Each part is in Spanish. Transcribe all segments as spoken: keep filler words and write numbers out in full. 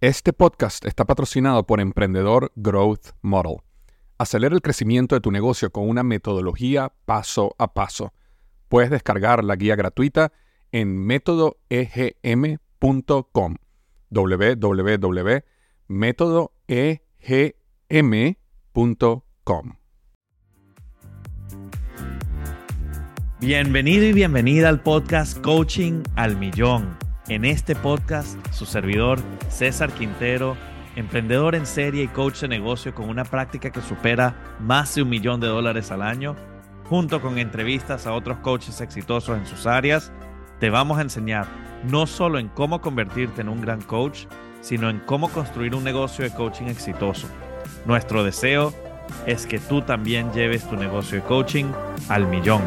Este podcast está patrocinado por Emprendedor Growth Model. Acelera el crecimiento de tu negocio con una metodología paso a paso. Puedes descargar la guía gratuita en método e g m punto com. w w w punto método e g m punto com. Bienvenido y bienvenida al podcast Coaching al Millón. En este podcast, su servidor César Quintero, emprendedor en serie y coach de negocio con una práctica que supera más de un millón de dólares al año, junto con entrevistas a otros coaches exitosos en sus áreas, te vamos a enseñar no solo en cómo convertirte en un gran coach, sino en cómo construir un negocio de coaching exitoso. Nuestro deseo es que tú también lleves tu negocio de coaching al millón.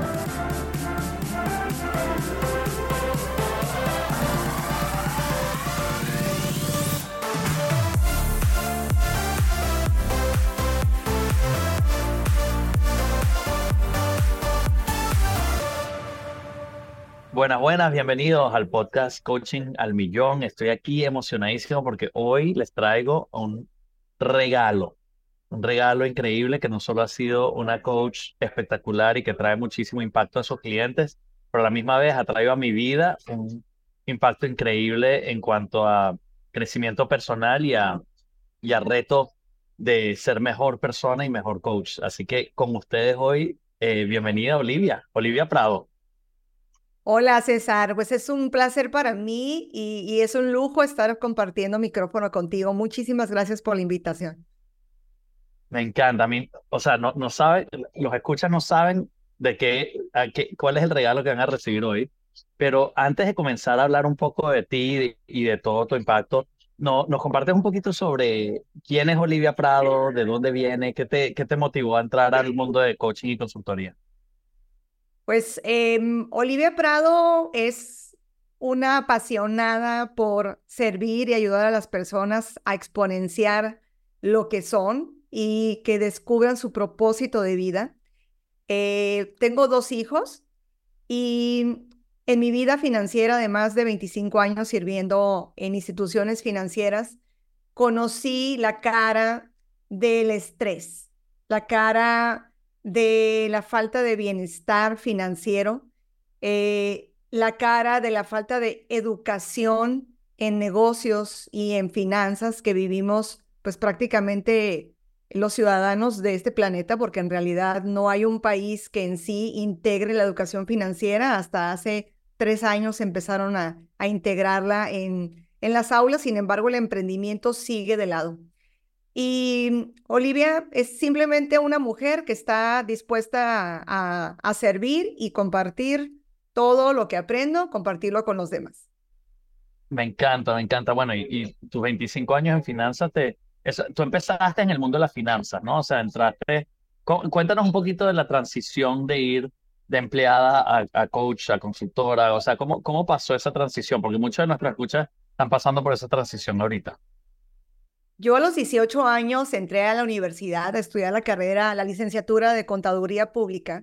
Buenas, buenas, bienvenidos al podcast Coaching al Millón. Estoy aquí emocionadísimo porque hoy les traigo un regalo, un regalo increíble que no solo ha sido una coach espectacular y que trae muchísimo impacto a sus clientes, pero a la misma vez ha traído a mi vida un impacto increíble en cuanto a crecimiento personal y a, y a reto de ser mejor persona y mejor coach. Así que con ustedes hoy, eh, bienvenida Olivia, Olivia Prado. Hola César, pues es un placer para mí y, y es un lujo estar compartiendo micrófono contigo. Muchísimas gracias por la invitación. Me encanta, a mí, o sea, no, no saben, los escuchas no saben de qué, a qué, cuál es el regalo que van a recibir hoy, pero antes de comenzar a hablar un poco de ti y de, y de todo tu impacto, no, nos compartes un poquito sobre quién es Olivia Prado, de dónde viene, qué te, qué te motivó a entrar al mundo de coaching y consultoría. Pues em, Olivia Prado es una apasionada por servir y ayudar a las personas a exponenciar lo que son y que descubran su propósito de vida. Eh, tengo dos hijos y en mi vida financiera de más de veinticinco años sirviendo en instituciones financieras, conocí la cara del estrés, la cara de la falta de bienestar financiero, eh, la cara de la falta de educación en negocios y en finanzas que vivimos pues prácticamente los ciudadanos de este planeta, porque en realidad no hay un país que en sí integre la educación financiera. Hasta hace tres años empezaron a, a integrarla en, en las aulas, sin embargo el emprendimiento sigue de lado. Y Olivia es simplemente una mujer que está dispuesta a, a servir y compartir todo lo que aprendo, compartirlo con los demás. Me encanta, me encanta. Bueno, y, y tus veinticinco años en finanzas, te, eso, tú empezaste en el mundo de las finanzas, ¿no? O sea, entraste, cu- cuéntanos un poquito de la transición de ir de empleada a, a coach, a consultora, o sea, ¿cómo, cómo pasó esa transición? Porque muchos de nuestras escuchas están pasando por esa transición ahorita. Yo a los dieciocho años entré a la universidad a estudiar la carrera, la licenciatura de Contaduría Pública.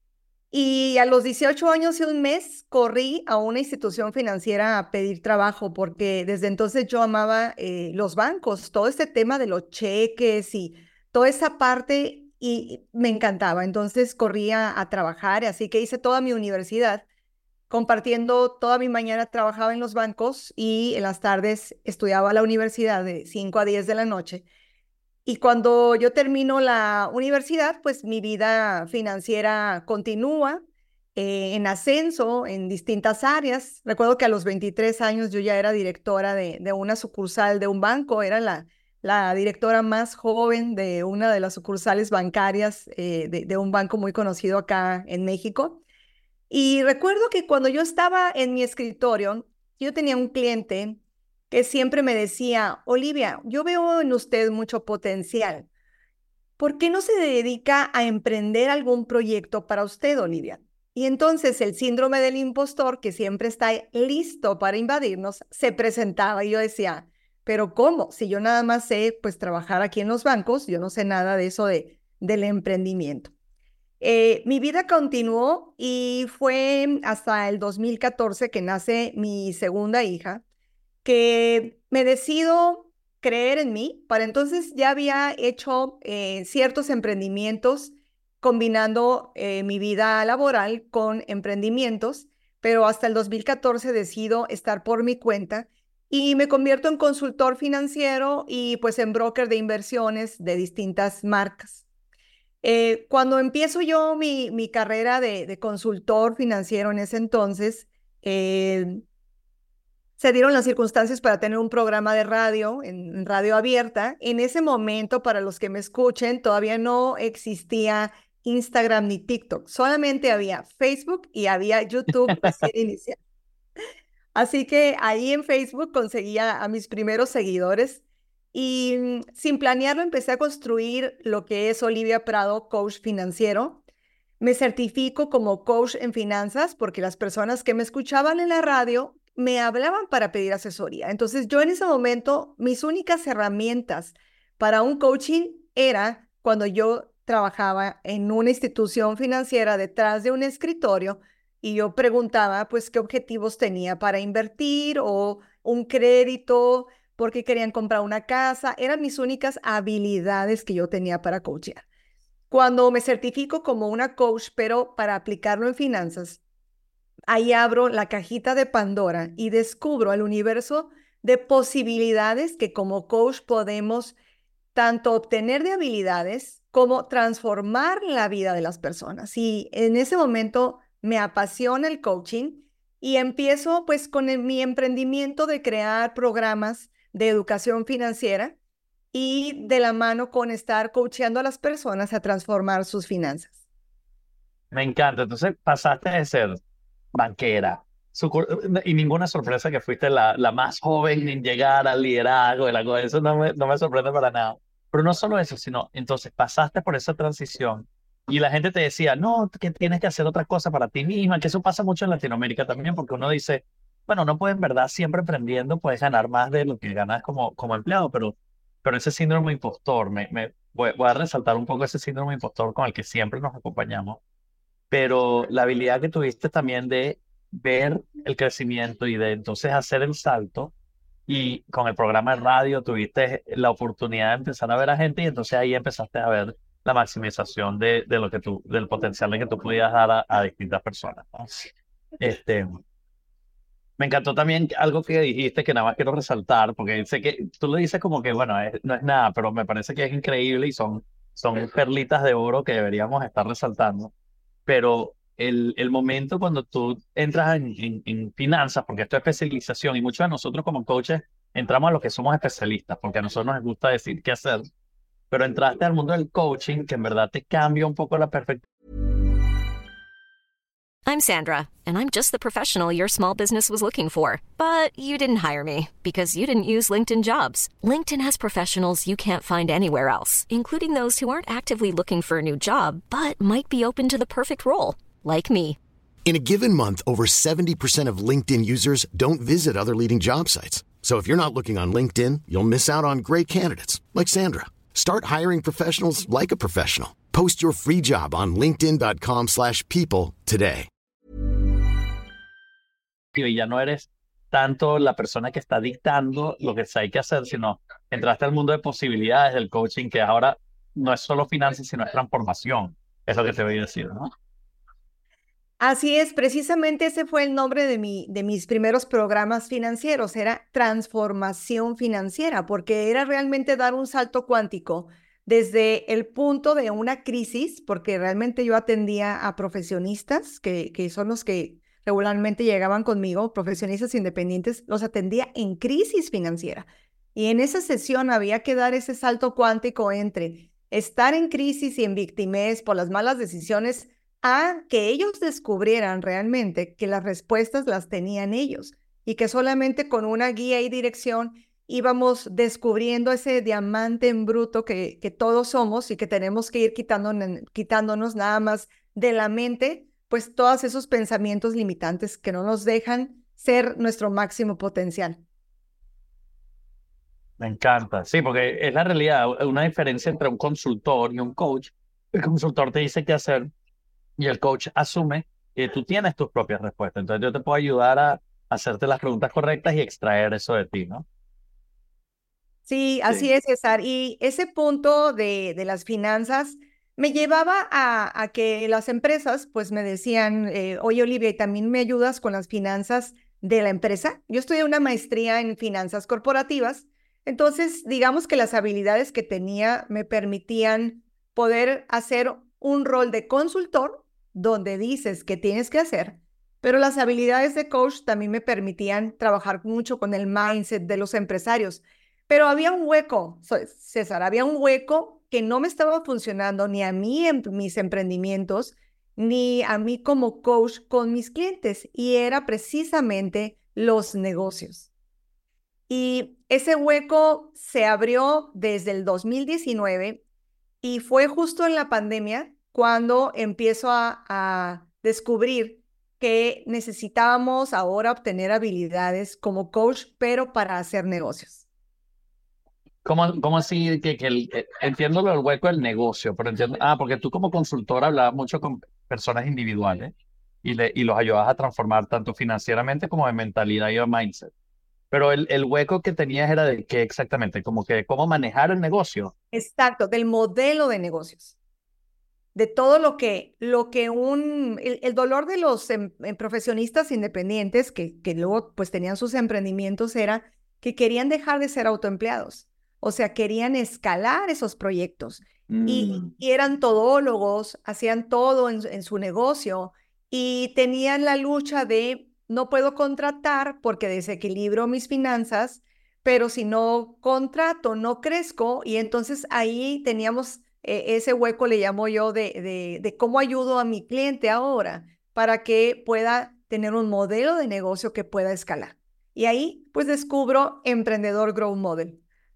Y a los dieciocho años y un mes corrí a una institución financiera a pedir trabajo porque desde entonces yo amaba eh, los bancos, todo este tema de los cheques y toda esa parte y me encantaba. Entonces corría a trabajar, así que hice toda mi universidad compartiendo toda mi mañana trabajaba en los bancos y en las tardes estudiaba a la universidad de cinco a diez de la noche. Y cuando yo termino la universidad, pues mi vida financiera continúa eh, en ascenso en distintas áreas. Recuerdo que a los veintitrés años yo ya era directora de, de una sucursal de un banco, era la, la directora más joven de una de las sucursales bancarias eh, de, de un banco muy conocido acá en México. Y recuerdo que cuando yo estaba en mi escritorio, yo tenía un cliente que siempre me decía, Olivia, yo veo en usted mucho potencial. ¿Por qué no se dedica a emprender algún proyecto para usted, Olivia? Y entonces el síndrome del impostor, que siempre está listo para invadirnos, se presentaba y yo decía, pero ¿cómo? Si yo nada más sé, pues, trabajar aquí en los bancos, yo no sé nada de eso de, del emprendimiento. Eh, mi vida continuó y fue hasta el dos mil catorce que nace mi segunda hija, que me decido creer en mí. Para entonces ya había hecho eh, ciertos emprendimientos combinando eh, mi vida laboral con emprendimientos, pero hasta el dos mil catorce decido estar por mi cuenta y me convierto en consultor financiero y pues en broker de inversiones de distintas marcas. Eh, cuando empiezo yo mi, mi carrera de, de consultor financiero en ese entonces, eh, se dieron las circunstancias para tener un programa de radio, en radio abierta. En ese momento, para los que me escuchen, todavía no existía Instagram ni TikTok. Solamente había Facebook y había YouTube recién iniciado. Así que ahí en Facebook conseguía a mis primeros seguidores y mm, sin planearlo empecé a construir lo que es Olivia Prado, coach financiero. Me certifico como coach en finanzas porque las personas que me escuchaban en la radio me hablaban para pedir asesoría. Entonces yo en ese momento, mis únicas herramientas para un coaching era cuando yo trabajaba en una institución financiera detrás de un escritorio y yo preguntaba pues qué objetivos tenía para invertir o un crédito, porque querían comprar una casa. Eran mis únicas habilidades que yo tenía para coachear. Cuando me certifico como una coach, pero para aplicarlo en finanzas, ahí abro la cajita de Pandora y descubro el universo de posibilidades que como coach podemos tanto obtener de habilidades como transformar la vida de las personas. Y en ese momento me apasiona el coaching y empiezo pues con el, mi emprendimiento de crear programas de educación financiera y de la mano con estar coacheando a las personas a transformar sus finanzas. Me encanta. Entonces pasaste de ser banquera sucur- y ninguna sorpresa que fuiste la, la más joven en llegar al liderazgo de la cosa. Eso no me, no me sorprende para nada. Pero no solo eso, sino entonces pasaste por esa transición y la gente te decía, no, que tienes que hacer otra cosa para ti misma, que eso pasa mucho en Latinoamérica también, porque uno dice, bueno, no puedes en verdad siempre emprendiendo, puedes ganar más de lo que ganas como, como empleado, pero, pero ese síndrome impostor, me, me, voy, voy a resaltar un poco ese síndrome impostor con el que siempre nos acompañamos, pero la habilidad que tuviste también de ver el crecimiento y de entonces hacer el salto. Y con el programa de radio tuviste la oportunidad de empezar a ver a gente y entonces ahí empezaste a ver la maximización de, de lo que tú, del potencial de que tú podías dar a, a distintas personas, ¿no? Este, me encantó también algo que dijiste que nada más quiero resaltar, porque sé que tú lo dices como que, bueno, es- no es nada, pero me parece que es increíble y son, son perlitas de oro que deberíamos estar resaltando. Pero el, el momento cuando tú entras en, en, en finanzas, porque esto es especialización y muchos de nosotros como coaches entramos a lo que somos especialistas, porque a nosotros nos gusta decir qué hacer, pero entraste al mundo del coaching que en verdad te cambia un poco la perspectiva. I'm Sandra, and I'm just the professional your small business was looking for. But you didn't hire me because you didn't use LinkedIn Jobs. LinkedIn has professionals you can't find anywhere else, including those who aren't actively looking for a new job, but might be open to the perfect role, like me. In a given month, over seventy percent of LinkedIn users don't visit other leading job sites. So if you're not looking on LinkedIn, you'll miss out on great candidates like Sandra. Start hiring professionals like a professional. Post your free job on linkedin dot com slash people today. Y ya no eres tanto la persona que está dictando lo que hay que hacer, sino entraste al mundo de posibilidades del coaching, que ahora no es solo finanzas, sino es transformación. Es lo que te voy a decir, ¿no? Así es, precisamente ese fue el nombre de, mi, de mis primeros programas financieros, era transformación financiera, porque era realmente dar un salto cuántico desde el punto de una crisis, porque realmente yo atendía a profesionistas, que, que son los que regularmente llegaban conmigo, profesionistas independientes, los atendía en crisis financiera. Y en esa sesión había que dar ese salto cuántico entre estar en crisis y en victimez por las malas decisiones a que ellos descubrieran realmente que las respuestas las tenían ellos y que solamente con una guía y dirección íbamos descubriendo ese diamante en bruto que, que todos somos y que tenemos que ir quitándonos, quitándonos nada más de la mente, pues todos esos pensamientos limitantes que no nos dejan ser nuestro máximo potencial. Me encanta, sí, porque es la realidad, una diferencia entre un consultor y un coach. El consultor te dice qué hacer y el coach asume que tú tienes tus propias respuestas. Entonces yo te puedo ayudar a hacerte las preguntas correctas y extraer eso de ti, ¿no? Sí, así Sí. es, César. Y ese punto de, de las finanzas me llevaba a, a que las empresas pues me decían, eh, oye Olivia, ¿y también me ayudas con las finanzas de la empresa? Yo estudié una maestría en finanzas corporativas, entonces digamos que las habilidades que tenía me permitían poder hacer un rol de consultor donde dices que tienes que hacer, pero las habilidades de coach también me permitían trabajar mucho con el mindset de los empresarios. Pero había un hueco, so- César, había un hueco que no me estaba funcionando ni a mí en mis emprendimientos, ni a mí como coach con mis clientes, y era precisamente los negocios. Y ese hueco se abrió desde el dos mil diecinueve y fue justo en la pandemia cuando empiezo a, a descubrir que necesitábamos ahora obtener habilidades como coach, pero para hacer negocios. ¿Cómo, cómo así que, que el, eh, entiendo lo del hueco del negocio, pero entiendo, ah, porque tú como consultora hablabas mucho con personas individuales y, le, y los ayudabas a transformar tanto financieramente como de mentalidad y de mindset. Pero el, el hueco que tenías era de qué exactamente, como que cómo manejar el negocio. Exacto, del modelo de negocios, de todo lo que, lo que un, el, el dolor de los em, em, profesionistas independientes que, que luego pues tenían sus emprendimientos era que querían dejar de ser autoempleados, o sea, querían escalar esos proyectos y, Mm. y eran todólogos, hacían todo en, en su negocio y tenían la lucha de no puedo contratar porque desequilibro mis finanzas, pero si no contrato, no crezco y entonces ahí teníamos eh, ese hueco le llamo yo de, de, de cómo ayudo a mi cliente ahora para que pueda tener un modelo de negocio que pueda escalar. Y ahí pues descubro Emprendedor Growth Model.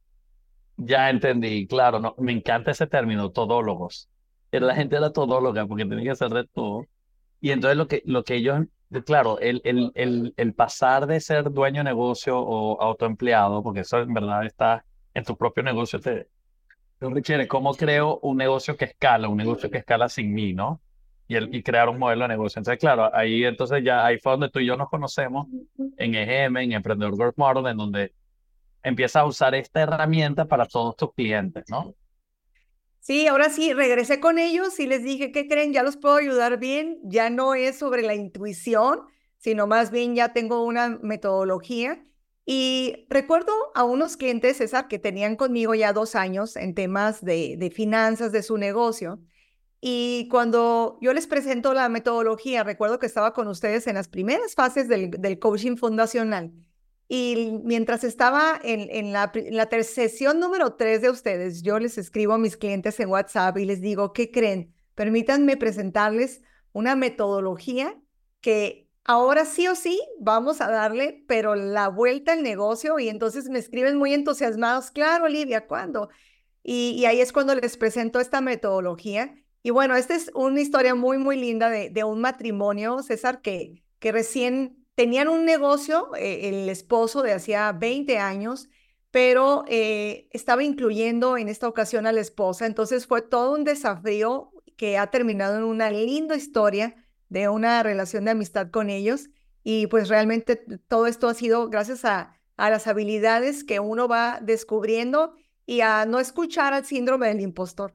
Ya entendí, claro, no, me encanta ese término, todólogos. Era la gente era todóloga porque tenía que hacer de todo. Y entonces lo que, lo que ellos, claro, el, el, el, el pasar de ser dueño de negocio o autoempleado, porque eso en verdad está en tu propio negocio, te, te requiere cómo creo un negocio que escala, un negocio que escala sin mí, ¿no? Y, el, y crear un modelo de negocio. Entonces, claro, ahí entonces ya ahí fue donde tú y yo nos conocemos en E G M, en Emprendedor Growth Model, en donde empiezas a usar esta herramienta para todos tus clientes, ¿no? Sí, ahora sí, regresé con ellos y les dije, ¿qué creen? Ya los puedo ayudar bien, ya no es sobre la intuición, sino más bien ya tengo una metodología. Y recuerdo a unos clientes, César, que tenían conmigo ya dos años en temas de, de finanzas de su negocio. Y cuando yo les presento la metodología, recuerdo que estaba con ustedes en las primeras fases del, del coaching fundacional. Y mientras estaba en, en la, en la ter- sesión número tres de ustedes, yo les escribo a mis clientes en WhatsApp y les digo, ¿qué creen? Permítanme presentarles una metodología que ahora sí o sí vamos a darle, pero la vuelta al negocio. Y entonces me escriben muy entusiasmados, claro, Olivia, ¿cuándo? Y, y ahí es cuando les presento esta metodología. Y bueno, esta es una historia muy, muy linda de, de un matrimonio, César, que, que recién tenían un negocio, eh, el esposo de hacía veinte años, pero eh, estaba incluyendo en esta ocasión a la esposa. Entonces fue todo un desafío que ha terminado en una linda historia de una relación de amistad con ellos. Y pues realmente todo esto ha sido gracias a, a las habilidades que uno va descubriendo y a no escuchar al síndrome del impostor.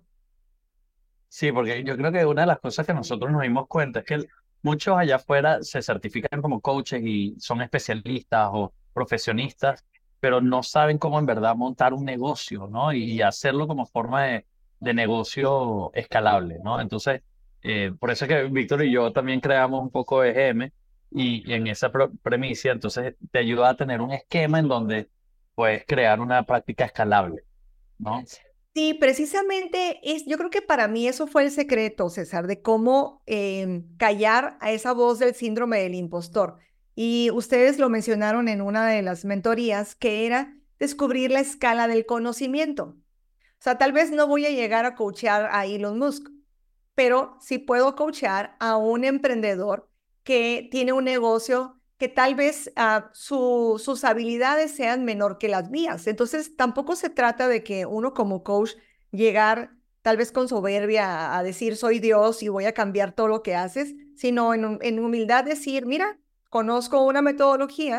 Sí, porque yo creo que una de las cosas que nosotros nos dimos cuenta es que el- muchos allá afuera se certifican como coaches y son especialistas o profesionistas, pero no saben cómo en verdad montar un negocio, ¿no? Y, y hacerlo como forma de, de negocio escalable, ¿no? Entonces, eh, por eso es que Víctor y yo también creamos un poco E G M y, y en esa pro- premisa, entonces te ayuda a tener un esquema en donde puedes crear una práctica escalable, ¿no? Sí, precisamente es, yo creo que para mí eso fue el secreto, César, de cómo em, callar a esa voz del síndrome del impostor. Y ustedes lo mencionaron en una de las mentorías, que era descubrir la escala del conocimiento. O sea, tal vez no voy a llegar a coachear a Elon Musk, pero sí puedo coachear a un emprendedor que tiene un negocio que tal vez uh, su, sus habilidades sean menor que las mías. Entonces, tampoco se trata de que uno como coach llegar tal vez con soberbia a, a decir soy Dios y voy a cambiar todo lo que haces, sino en, en humildad decir, mira, conozco una metodología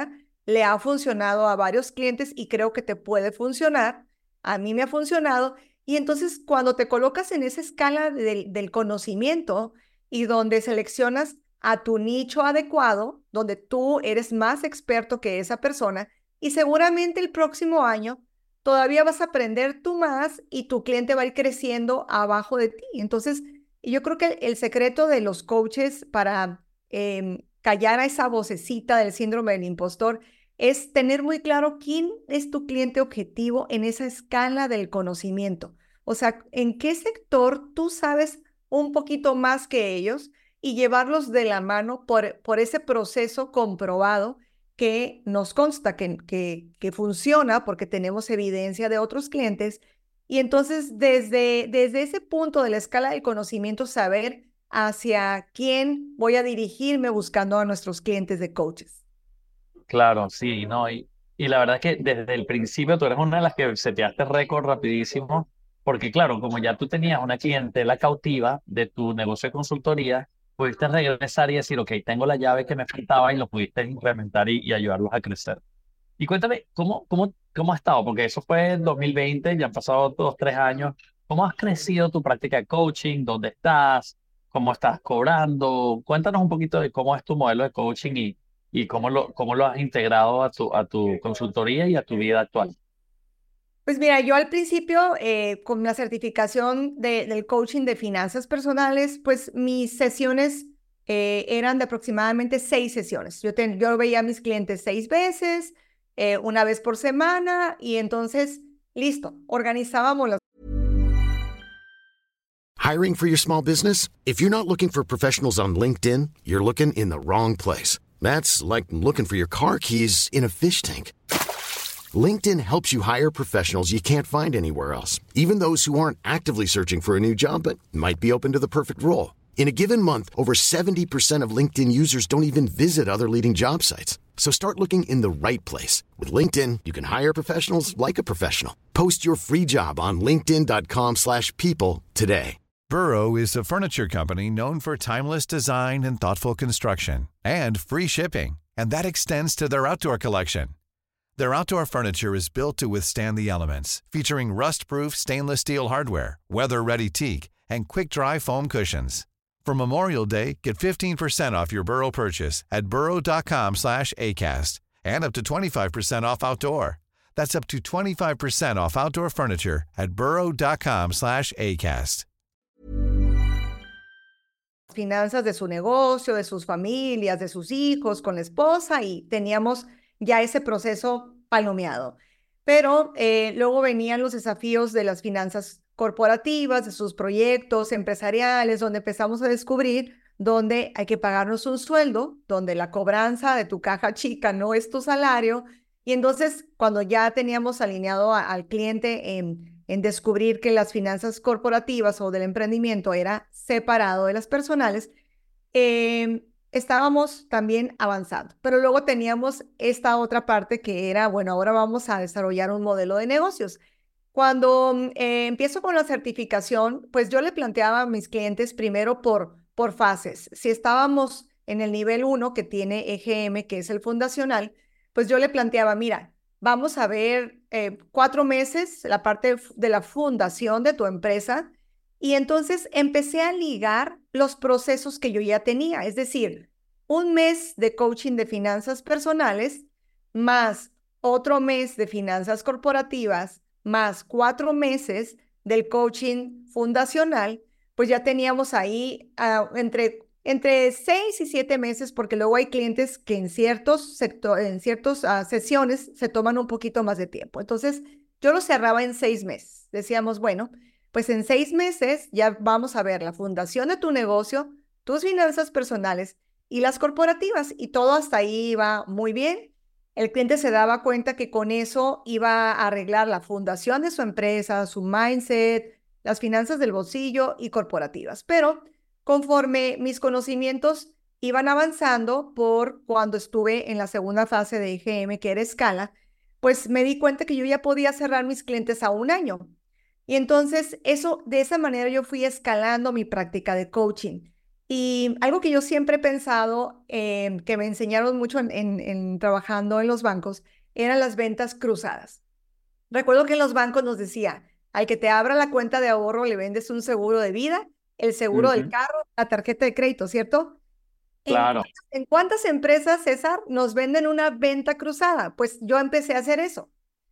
le ha funcionado a varios clientes y creo que te puede funcionar. A mí me ha funcionado. Y entonces cuando te colocas en esa escala del, del conocimiento y donde seleccionas a tu nicho adecuado, donde tú eres más experto que esa persona y seguramente el próximo año todavía vas a aprender tú más y tu cliente va a ir creciendo abajo de ti. Entonces, yo creo que el secreto de los coaches para eh, callar a esa vocecita del síndrome del impostor es tener muy claro quién es tu cliente objetivo en esa escala del conocimiento. O sea, en qué sector tú sabes un poquito más que ellos y llevarlos de la mano por, por ese proceso comprobado que nos consta que, que, que funciona porque tenemos evidencia de otros clientes. Y entonces desde, desde ese punto de la escala del conocimiento saber hacia quién voy a dirigirme buscando a nuestros clientes de coaches. Claro, sí, no, y, y la verdad es que desde el principio tú eres una de las que seteaste récord rapidísimo, porque claro, como ya tú tenías una clientela cautiva de tu negocio de consultoría, pudiste regresar y decir, ok, tengo la llave que me faltaba y lo pudiste implementar y, y ayudarlos a crecer. Y cuéntame, ¿cómo, cómo, cómo ha estado? Porque eso fue en dos mil veinte, ya han pasado dos, tres años. ¿Cómo has crecido tu práctica de coaching? ¿Dónde estás? ¿Cómo estás cobrando? Cuéntanos un poquito de cómo es tu modelo de coaching y, y cómo lo, cómo lo has integrado a tu, a tu consultoría y a tu vida actual. Pues mira, yo al principio, eh, con la certificación de, del coaching de finanzas personales, pues mis sesiones eh, eran de aproximadamente seis sesiones. Yo, ten, yo veía a mis clientes seis veces, eh, una vez por semana, y entonces, listo, organizábamos las. Hiring for your small business? If you're not looking for professionals on LinkedIn, you're looking in the wrong place. That's like looking for your car keys in a fish tank. LinkedIn helps you hire professionals you can't find anywhere else, even those who aren't actively searching for a new job but might be open to the perfect role. In a given month, over seventy percent of LinkedIn users don't even visit other leading job sites. So start looking in the right place. With LinkedIn, you can hire professionals like a professional. Post your free job on linkedin dot com slash people today. Burrow is a furniture company known for timeless design and thoughtful construction, and free shipping, and that extends to their outdoor collection. Their outdoor furniture is built to withstand the elements, featuring rust-proof stainless steel hardware, weather-ready teak, and quick-dry foam cushions. For Memorial Day, get fifteen percent off your Burrow purchase at burrow dot com slash acast, and up to twenty-five percent off outdoor. That's up to twenty-five percent off outdoor furniture at burrow dot com slash acast. Finanzas de su negocio, de sus familias, de sus hijos, con la esposa, y teníamos ya ese proceso palomeado. Pero eh, luego venían los desafíos de las finanzas corporativas, de sus proyectos empresariales, donde empezamos a descubrir donde hay que pagarnos un sueldo, donde la cobranza de tu caja chica no es tu salario. Y entonces, cuando ya teníamos alineado a, al cliente en, en descubrir que las finanzas corporativas o del emprendimiento era separado de las personales, eh, estábamos también avanzando. Pero luego teníamos esta otra parte que era, bueno, ahora vamos a desarrollar un modelo de negocios. Cuando eh, empiezo con la certificación, pues yo le planteaba a mis clientes primero por, por fases. Si estábamos en el nivel uno que tiene E G M, que es el fundacional, pues yo le planteaba, mira, vamos a ver eh, cuatro meses la parte de la fundación de tu empresa. Y entonces empecé a ligar los procesos que yo ya tenía, es decir, un mes de coaching de finanzas personales, más otro mes de finanzas corporativas, más cuatro meses del coaching fundacional, pues ya teníamos ahí uh, entre, entre seis y siete meses, porque luego hay clientes que en ciertos sector, en ciertas uh, sesiones se toman un poquito más de tiempo. Entonces, yo lo cerraba en seis meses. Decíamos, bueno, pues en seis meses ya vamos a ver la fundación de tu negocio, tus finanzas personales y las corporativas, y todo hasta ahí iba muy bien. El cliente se daba cuenta que con eso iba a arreglar la fundación de su empresa, su mindset, las finanzas del bolsillo y corporativas. Pero conforme mis conocimientos iban avanzando por cuando estuve en la segunda fase de E G M, que era escala, pues me di cuenta que yo ya podía cerrar mis clientes a un año. Y entonces eso, de esa manera yo fui escalando mi práctica de coaching. Y algo que yo siempre he pensado, eh, que me enseñaron mucho en, en, en trabajando en los bancos, eran las ventas cruzadas. Recuerdo que en los bancos nos decía, al que te abra la cuenta de ahorro le vendes un seguro de vida, el seguro del Ujú, carro, la tarjeta de crédito, ¿cierto? ¿En claro, cuántas, en cuántas empresas, César, nos venden una venta cruzada? Pues yo empecé a hacer eso.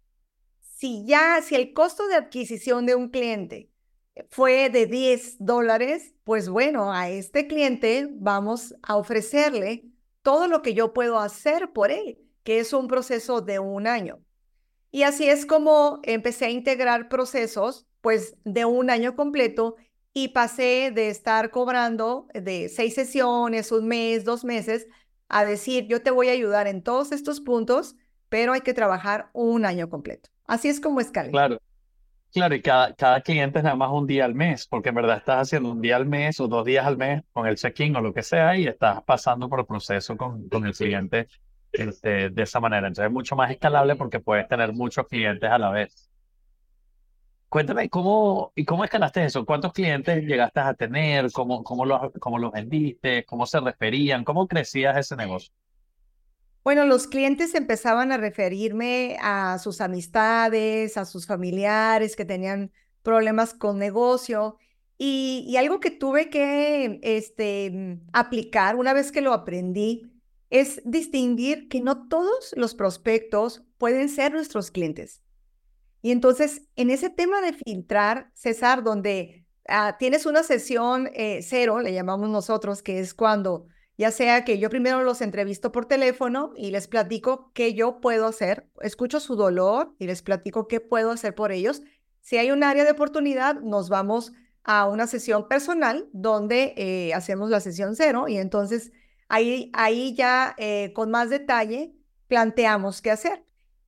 Si ya, si el costo de adquisición de un cliente fue de diez dólares, pues bueno, a este cliente vamos a ofrecerle todo lo que yo puedo hacer por él, que es un proceso de un año. Y así es como empecé a integrar procesos, pues, de un año completo y pasé de estar cobrando de seis sesiones, un mes, dos meses, a decir, yo te voy a ayudar en todos estos puntos, pero hay que trabajar un año completo. Así es como escalé. claro. Claro, y cada, cada cliente es nada más un día al mes, porque en verdad estás haciendo un día al mes o dos días al mes con el check-in o lo que sea y estás pasando por el proceso con, con el cliente este, de esa manera. Entonces es mucho más escalable porque puedes tener muchos clientes a la vez. Cuéntame, ¿cómo, y cómo escalaste eso? ¿Cuántos clientes llegaste a tener? ¿Cómo, cómo los, cómo los vendiste? ¿Cómo se referían? ¿Cómo crecías ese negocio? Bueno, los clientes empezaban a referirme a sus amistades, a sus familiares que tenían problemas con negocio y, y algo que tuve que este, mm, aplicar una vez que lo aprendí es distinguir que no todos los prospectos pueden ser nuestros clientes. Y entonces, en ese tema de filtrar, César, donde ah, tienes una sesión eh, cero, le llamamos nosotros, que es cuando ya sea que yo primero los entrevisto por teléfono y les platico qué yo puedo hacer, escucho su dolor y les platico qué puedo hacer por ellos. Si hay un área de oportunidad, nos vamos a una sesión personal donde eh, hacemos la sesión cero y entonces ahí, ahí ya eh, con más detalle planteamos qué hacer.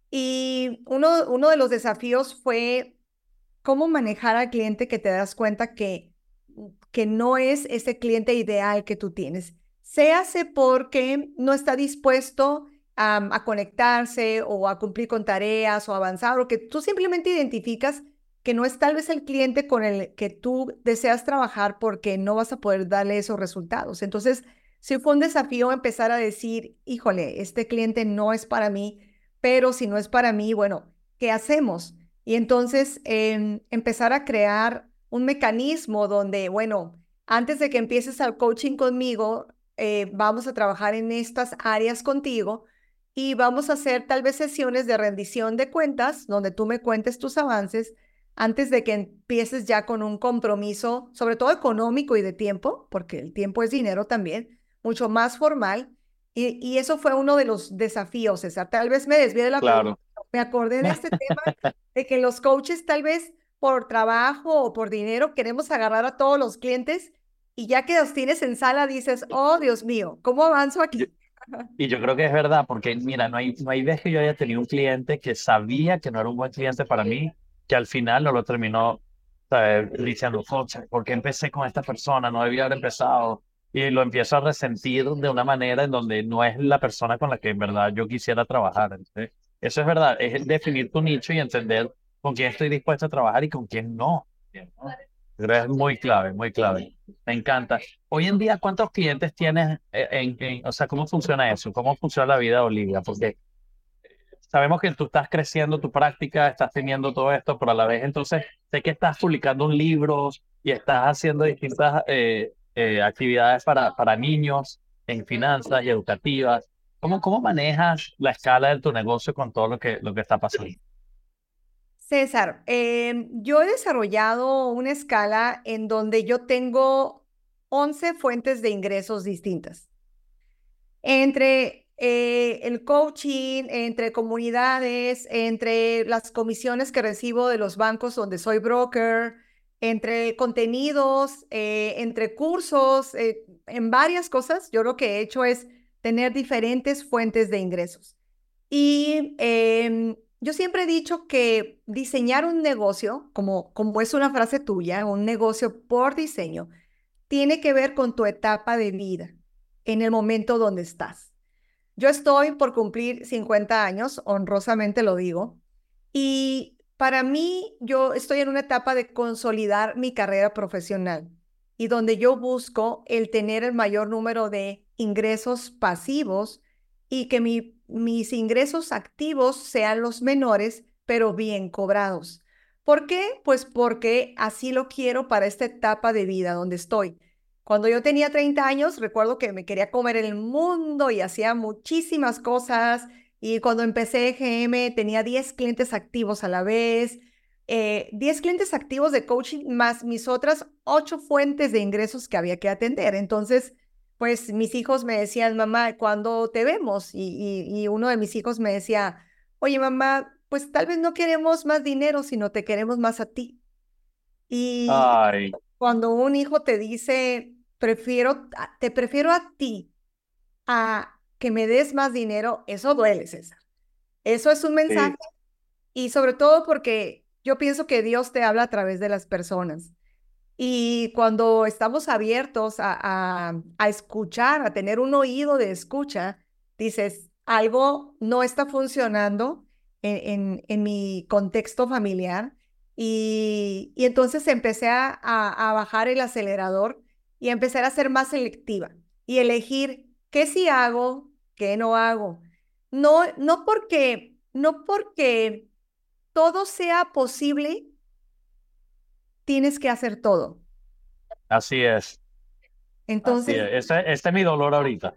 Y uno, uno de los desafíos fue cómo manejar al cliente que te das cuenta que, que no es ese cliente ideal que tú tienes. Se hace porque no está dispuesto um, a conectarse o a cumplir con tareas o avanzar, o que tú simplemente identificas que no es tal vez el cliente con el que tú deseas trabajar porque no vas a poder darle esos resultados. Entonces, sí fue un desafío empezar a decir, híjole, este cliente no es para mí, pero si no es para mí, bueno, ¿qué hacemos? Y entonces eh, empezar a crear un mecanismo donde, bueno, antes de que empieces al coaching conmigo, eh, vamos a trabajar en estas áreas contigo y vamos a hacer tal vez sesiones de rendición de cuentas donde tú me cuentes tus avances antes de que empieces ya con un compromiso, sobre todo económico y de tiempo, porque el tiempo es dinero también, mucho más formal. Y, y eso fue uno de los desafíos, César. Tal vez me desvié de la pregunta. Claro. Me acordé de este tema de que los coaches tal vez por trabajo o por dinero queremos agarrar a todos los clientes y ya que los tienes en sala dices, oh Dios mío, ¿cómo avanzo Yo- aquí? y yo creo que es verdad, porque mira, no hay, no hay vez que yo haya tenido un cliente que sabía que no era un buen cliente para mí, que al final no lo terminó, ¿sabes? Diciendo, "Concha, ¿por qué empecé con esta persona? No debía haber empezado". Y lo empiezo a resentir de una manera en donde no es la persona con la que en verdad yo quisiera trabajar. Entonces, eso es verdad, es definir tu nicho y entender con quién estoy dispuesto a trabajar y con quién no. Creo que es muy clave, muy clave. Me encanta. Hoy en día, ¿cuántos clientes tienes eh, en, en- o sea, cómo funciona eso? ¿Cómo funciona la vida de Olivia? Porque sabemos que tú estás creciendo tu práctica, estás teniendo todo esto, pero a la vez entonces sé que estás publicando un libro y estás haciendo distintas eh, eh, actividades para, para niños en finanzas y educativas. ¿Cómo, cómo manejas la escala de tu negocio con todo lo que, lo que está pasando? César, eh, yo he desarrollado una escala en donde yo tengo once fuentes de ingresos distintas. Entre eh, el coaching, entre comunidades, entre las comisiones que recibo de los bancos donde soy broker, entre contenidos, eh, entre cursos, eh, en varias cosas, yo lo que he hecho es tener diferentes fuentes de ingresos. Y em, yo siempre he dicho que diseñar un negocio, como, como es una frase tuya, un negocio por diseño, tiene que ver con tu etapa de vida, en el momento donde estás. Yo estoy por cumplir cincuenta años, honrosamente lo digo, y para mí yo estoy en una etapa de consolidar mi carrera profesional. y donde yo busco el tener el mayor número de ingresos pasivos y que mi, mis ingresos activos sean los menores, pero bien cobrados. ¿Por qué? Pues porque así lo quiero para esta etapa de vida donde estoy. Cuando yo tenía treinta años, recuerdo que me quería comer el mundo y hacía muchísimas cosas. Y cuando empecé G M, tenía diez clientes activos a la vez, eh, diez clientes activos de coaching más mis otras ocho fuentes de ingresos que había que atender. Entonces, pues mis hijos me decían, mamá, ¿cuándo te vemos? Y, y, y uno de mis hijos me decía, oye, mamá, pues tal vez no queremos más dinero, sino te queremos más a ti. Y Ay, cuando un hijo te dice, prefiero, te prefiero a ti a que me des más dinero, eso duele, César. Eso es un mensaje sí, y sobre todo porque yo pienso que Dios te habla a través de las personas. Y cuando estamos abiertos a, a, a escuchar, a tener un oído de escucha, dices, algo no está funcionando en, en, en mi contexto familiar. Y, y entonces empecé a, a, a bajar el acelerador y empezar a ser más selectiva y elegir qué sí hago, qué no hago. No, no porque, no porque todo sea posible, tienes que hacer todo. así es, así Entonces, es. Ese, ese es mi dolor ahorita.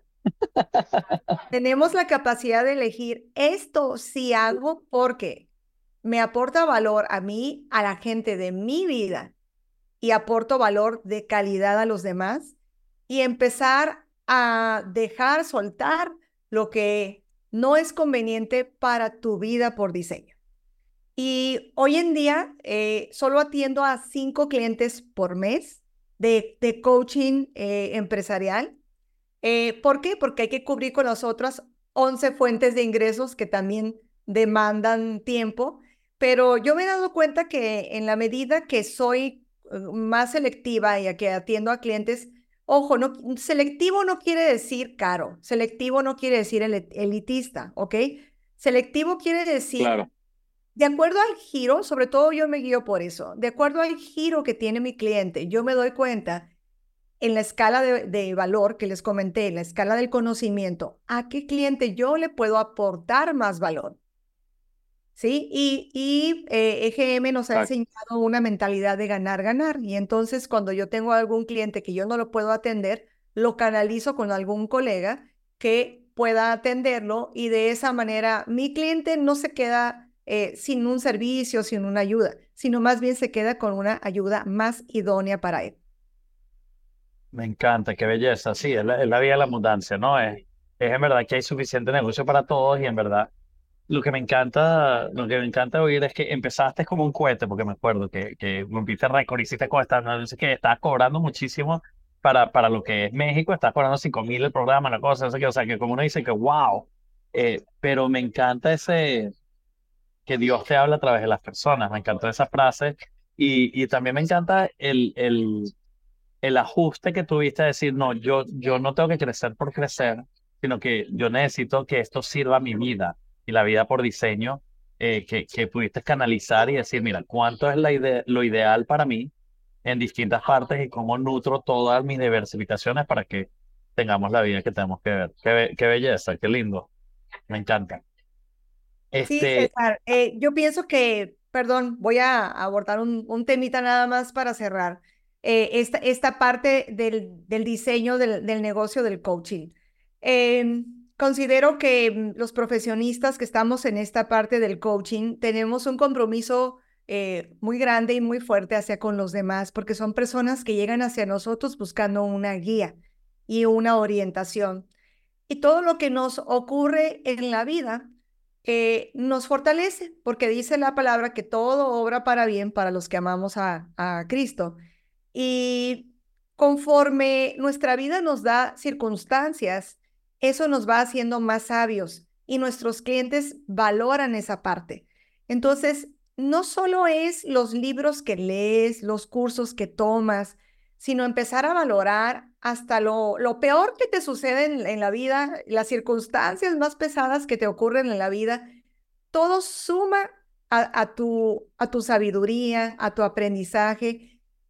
tenemos la capacidad de elegir esto sí hago porque me aporta valor a mí, a la gente de mi vida y aporto valor de calidad a los demás y empezar a dejar soltar lo que no es conveniente para tu vida por diseño. Y hoy en día eh, solo atiendo a cinco clientes por mes de, de coaching eh, empresarial. Eh, ¿por qué? Porque hay que cubrir con las otras once fuentes de ingresos que también demandan tiempo. Pero yo me he dado cuenta que en la medida que soy eh, más selectiva y a que atiendo a clientes, ojo, no, selectivo no quiere decir caro, selectivo no quiere decir el- elitista, ¿ok? Selectivo quiere decir Claro, de acuerdo al giro, sobre todo yo me guío por eso, de acuerdo al giro que tiene mi cliente, yo me doy cuenta en la escala de, de valor que les comenté, en la escala del conocimiento, a qué cliente yo le puedo aportar más valor, ¿sí? Y, y eh, E G M nos ha exacto. enseñado una mentalidad de ganar, ganar. Y entonces cuando yo tengo algún cliente que yo no lo puedo atender, lo canalizo con algún colega que pueda atenderlo y de esa manera mi cliente no se queda eh, sin un servicio, sin una ayuda, sino más bien se queda con una ayuda más idónea para él. Me encanta, qué belleza. Sí, es la, es la vía de la abundancia, ¿no? Es, es en verdad que hay suficiente negocio para todos y en verdad lo que me encanta, lo que me encanta oír es que empezaste como un cohete, porque me acuerdo que, que rompiste récord, hiciste cosas, no sé qué, estabas cobrando muchísimo para, para lo que es México, estás cobrando cinco mil el programa, la cosa, no sé qué, o sea, que como uno dice que wow, eh, pero me encanta ese, que Dios te habla a través de las personas, me encantó esa frase y, y también me encanta el, el, el ajuste que tuviste a decir, no, yo, yo no tengo que crecer por crecer, sino que yo necesito que esto sirva a mi vida y la vida por diseño, eh, que, que pudiste canalizar y decir, mira, ¿cuánto es la ide- lo ideal para mí en distintas partes y cómo nutro todas mis diversificaciones para que tengamos la vida que tenemos que ver? Qué, be- qué belleza, qué lindo, me encanta. Sí, Este, César, eh, yo pienso que, perdón, voy a abordar un, un temita nada más para cerrar. Eh, esta, esta parte del, del diseño del, del negocio del coaching. Em, considero que mm, los profesionistas que estamos en esta parte del coaching tenemos un compromiso eh, muy grande y muy fuerte hacia con los demás, porque son personas que llegan hacia nosotros buscando una guía y una orientación. Y todo lo que nos ocurre en la vida eh, nos fortalece, porque dice la palabra que todo obra para bien para los que amamos a, a Cristo. Y conforme nuestra vida nos da circunstancias, eso nos va haciendo más sabios y nuestros clientes valoran esa parte. Entonces, no solo es los libros que lees, los cursos que tomas, sino empezar a valorar hasta lo, lo peor que te sucede en, en la vida, las circunstancias más pesadas que te ocurren en la vida, todo suma a, a tu, a tu sabiduría, a tu aprendizaje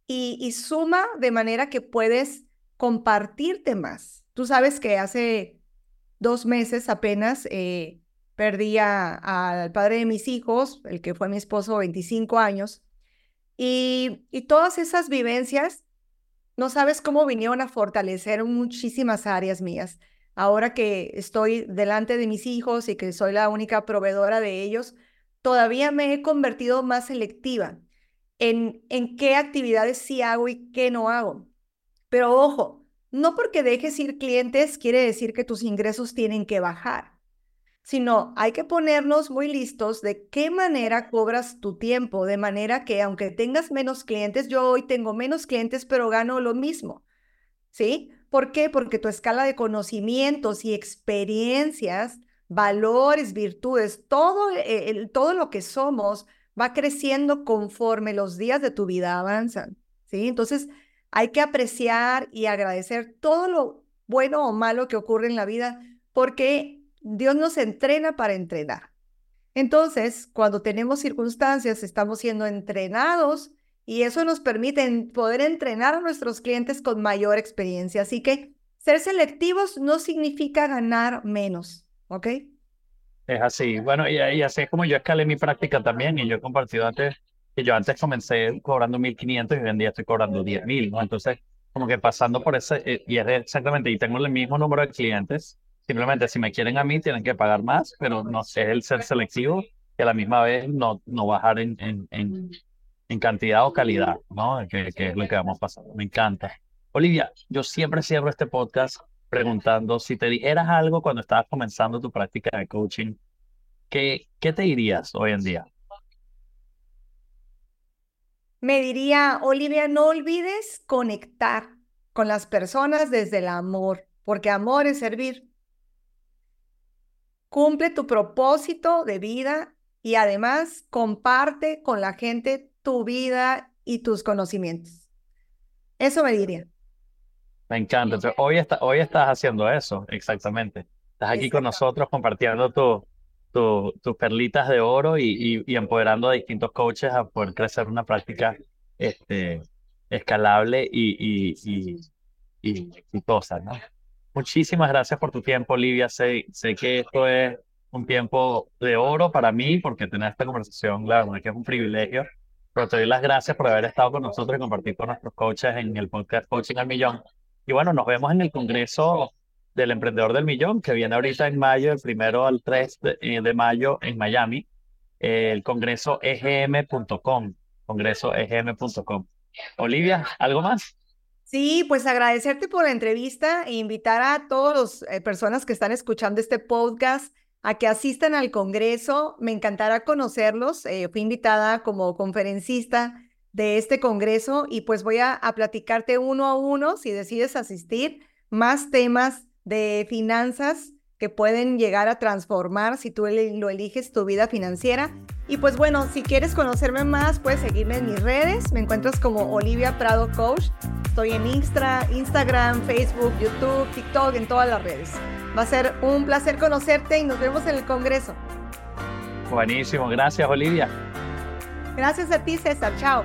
y, y suma de manera que puedes compartirte más. Tú sabes que hace dos meses apenas eh, perdí a, al padre de mis hijos, el que fue mi esposo, veinticinco años, y, y todas esas vivencias, no sabes cómo vinieron a fortalecer muchísimas áreas mías. Ahora que estoy delante de mis hijos y que soy la única proveedora de ellos, todavía me he convertido más selectiva en, en qué actividades sí hago y qué no hago. Pero ojo, no porque dejes ir clientes quiere decir que tus ingresos tienen que bajar, sino hay que ponernos muy listos de qué manera cobras tu tiempo, de manera que aunque tengas menos clientes, yo hoy tengo menos clientes, pero gano lo mismo, ¿sí? ¿Por qué? Porque tu escala de conocimientos y experiencias, valores, virtudes, todo, el, todo lo que somos va creciendo conforme los días de tu vida avanzan, ¿sí? Entonces, hay que apreciar y agradecer todo lo bueno o malo que ocurre en la vida, porque Dios nos entrena para entrenar. Entonces, cuando tenemos circunstancias, estamos siendo entrenados y eso nos permite poder entrenar a nuestros clientes con mayor experiencia. Así que ser selectivos no significa ganar menos, ¿ok? Es así. Bueno, y, y así es como yo escalé mi práctica también, y yo he compartido antes que yo antes comencé cobrando mil quinientos y hoy en día estoy cobrando diez mil, ¿no? Entonces, como que pasando por ese, eh, y es de- exactamente, y tengo el mismo número de clientes, simplemente si me quieren a mí tienen que pagar más, pero no sé el ser selectivo y a la misma vez no, no bajar en, en, en, en cantidad o calidad, ¿no? Que, que es lo que vamos pasando. Me encanta. Olivia, yo siempre cierro este podcast preguntando si te dijeras algo cuando estabas comenzando tu práctica de coaching, ¿qué, qué te dirías hoy en día? Me diría, Olivia, no olvides conectar con las personas desde el amor, porque amor es servir. Cumple tu propósito de vida y además comparte con la gente tu vida y tus conocimientos. Eso me diría. Me encanta. Entonces, hoy, está, hoy estás haciendo eso, exactamente. Estás aquí con Exacto. nosotros compartiendo tu, tu- tus perlitas de oro y, y, y empoderando a distintos coaches a poder crecer una práctica este, escalable y, y, y, y exitosa, ¿no? Muchísimas gracias por tu tiempo, Olivia. Sé, sé que esto es un tiempo de oro para mí porque tener esta conversación, la verdad que es un privilegio. Pero te doy las gracias por haber estado con nosotros y compartir con nuestros coaches en el podcast Coaching al Millón. Y bueno, nos vemos en el Congreso del Emprendedor del Millón, que viene ahorita en mayo, del primero al tres de, eh, de mayo en Miami. Eh, el Congreso E G M punto com. Congreso E G M punto com. Olivia, ¿algo más? Sí, pues agradecerte por la entrevista e invitar a todas las eh, personas que están escuchando este podcast a que asistan al Congreso. Me encantará conocerlos. Eh, fui invitada como conferencista de este Congreso y pues voy a, a platicarte uno a uno, si decides asistir, más temas de finanzas que pueden llegar a transformar si tú el- lo eliges tu vida financiera. Y pues bueno, si quieres conocerme más, puedes seguirme en mis redes. Me encuentras como Olivia Prado Coach. Estoy en Insta, Instagram, Facebook, YouTube, TikTok, en todas las redes. Va a ser un placer conocerte y nos vemos en el Congreso. Buenísimo, gracias, Olivia. Gracias a ti, César. Chao.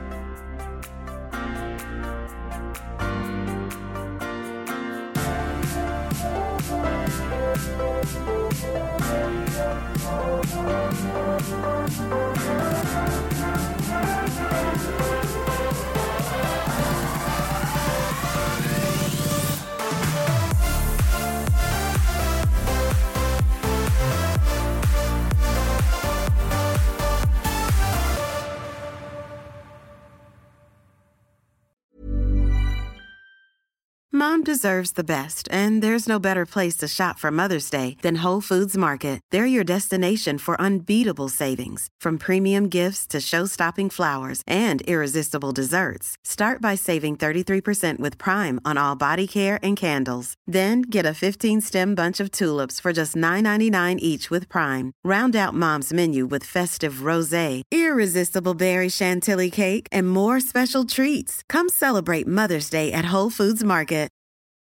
Mom deserves the best, and there's no better place to shop for Mother's Day than Whole Foods Market. They're your destination for unbeatable savings, from premium gifts to show-stopping flowers and irresistible desserts. Start by saving thirty-three percent with Prime on all body care and candles. Then get a fifteen-stem bunch of tulips for just nine ninety-nine each with Prime. Round out Mom's menu with festive rosé, irresistible berry chantilly cake, and more special treats. Come celebrate Mother's Day at Whole Foods Market.